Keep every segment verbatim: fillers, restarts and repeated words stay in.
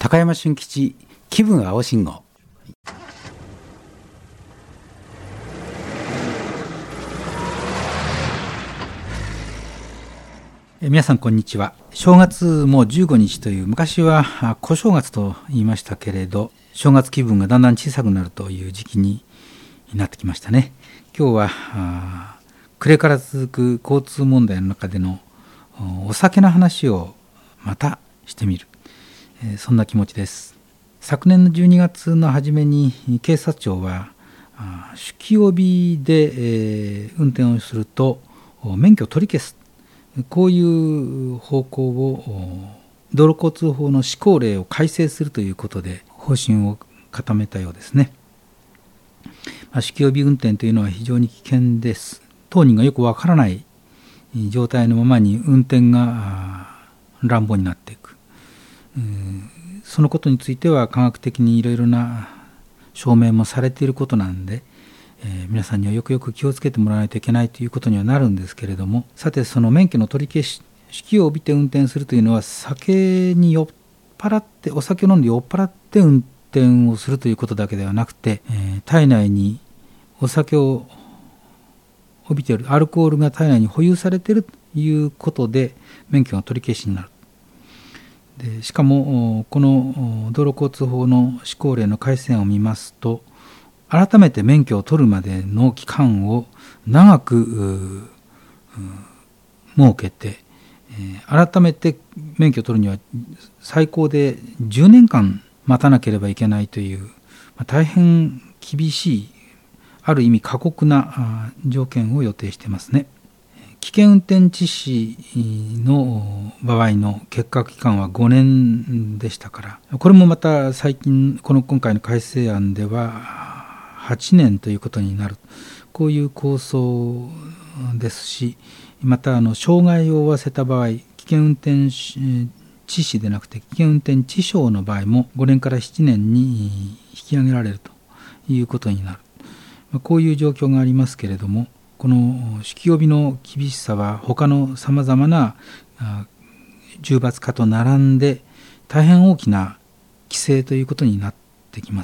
高山俊吉気分青信号。え皆さんこんにちは。正月もじゅうごにちという、昔は小正月と言いましたけれど、正月気分がだんだん小さくなるという時期になってきましたね。今日はあ暮れから続く交通問題の中でのお酒の話をまたしてみる、えー、そんな気持ちです。昨年のじゅうにがつの初めに警察庁は酒気帯びで、えー、運転をすると免許を取り消す、こういう方向を道路交通法の施行令を改正するということで方針を固めたようですね。酒気帯び運転というのは非常に危険です。当人がよくわからない状態のままに運転が乱暴になっていく、そのことについては科学的にいろいろな証明もされていることなんで、えー、皆さんにはよくよく気をつけてもらわないといけないということにはなるんですけれども、さてその免許の取り消し、酒気を帯びて運転するというのは、酒に酔っ払ってお酒を飲んで酔っ払って運転をするということだけではなくて、えー、体内にお酒を帯びているアルコールが体内に保有されているということで免許が取り消しになる。でしかもこの道路交通法の施行令の改正案を見ますと、改めて免許を取るまでの期間を長く設けて、改めて免許を取るには最高でじゅうねんかん待たなければいけないという、大変厳しい、ある意味過酷な条件を予定していますね。危険運転致死の場合の結果期間はごねんでしたから、これもまた最近この今回の改正案でははちねんということになる、こういう構想ですし、またあの傷害を負わせた場合、危険運転致死でなくて危険運転致傷の場合もごねんからななねんに引き上げられるということになる、こういう状況がありますけれども、この酒気帯びの厳しさは他のさまざまな重罰化と並んで大変大きな規制ということになってきます。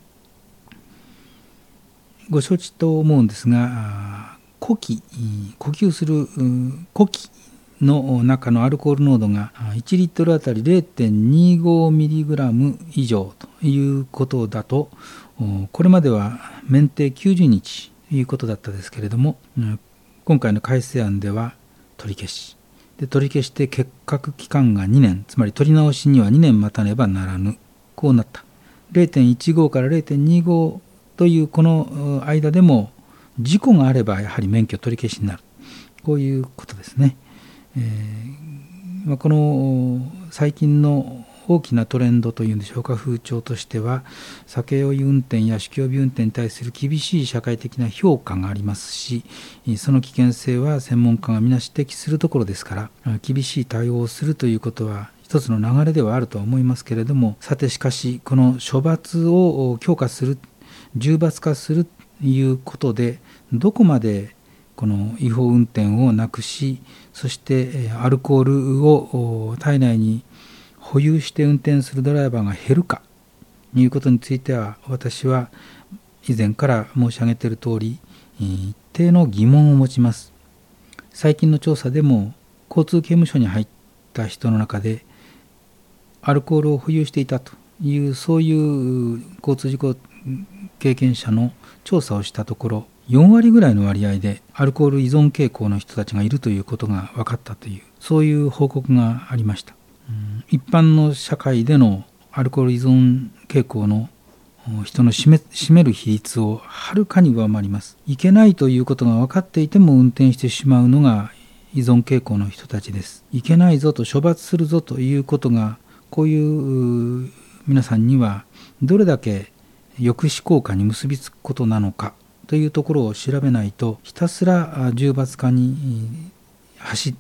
ご承知と思うんですが、呼気、呼吸する呼気の中のアルコール濃度がいちリットルあたり れいてんにごミリグラム 以上ということだと、これまでは免停きゅうじゅうにちということだったですけれども、今回の改正案では取り消しで、取り消して欠格期間がにねん、つまり取り直しにはにねん待たねばならぬ、こうなった。 れいてんいちご から れいてんにごというこの間でも事故があればやはり免許取り消しになる、こういうことですね。えーまあ、この最近の大きなトレンドというんでしょうか、風潮としては酒酔い運転や酒気帯び運転に対する厳しい社会的な評価がありますし、その危険性は専門家が皆指摘するところですから、厳しい対応をするということは一つの流れではあるとは思いますけれども、さてしかしこの処罰を強化する、重罰化するということでどこまでこの違法運転をなくし、そしてアルコールを体内に保有して運転するドライバーが減るかということについては、私は以前から申し上げている通り一定の疑問を持ちます。最近の調査でも交通刑務所に入った人の中でアルコールを保有していたという、そういう交通事故経験者の調査をしたところ、よんわりぐらいの割合でアルコール依存傾向の人たちがいるということが分かったという、そういう報告がありました。うん、一般の社会でのアルコール依存傾向の人の占め、占める比率をはるかに上回ります。いけないということが分かっていても運転してしまうのが依存傾向の人たちです。いけないぞと、処罰するぞということが、こういう皆さんにはどれだけ抑止効果に結びつくことなのかというところを調べないと、ひたすら重罰化に走って、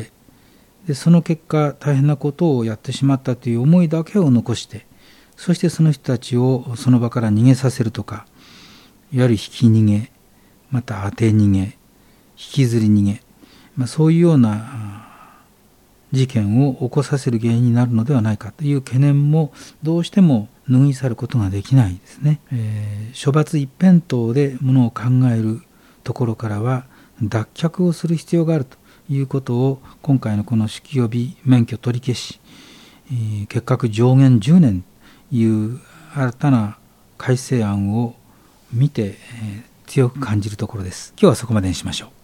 でその結果大変なことをやってしまったという思いだけを残して、そしてその人たちをその場から逃げさせるとか、いわゆる引き逃げ、また当て逃げ、引きずり逃げ、まあ、そういうような事件を起こさせる原因になるのではないかという懸念もどうしても拭い去ることができないですね。えー、処罰一辺倒でものを考えるところからは脱却をする必要があるということを今回のこの酒気帯び免許取り消し、えー、結核上限じゅうねんという新たな改正案を見て、えー、強く感じるところです。今日はそこまでにしましょう。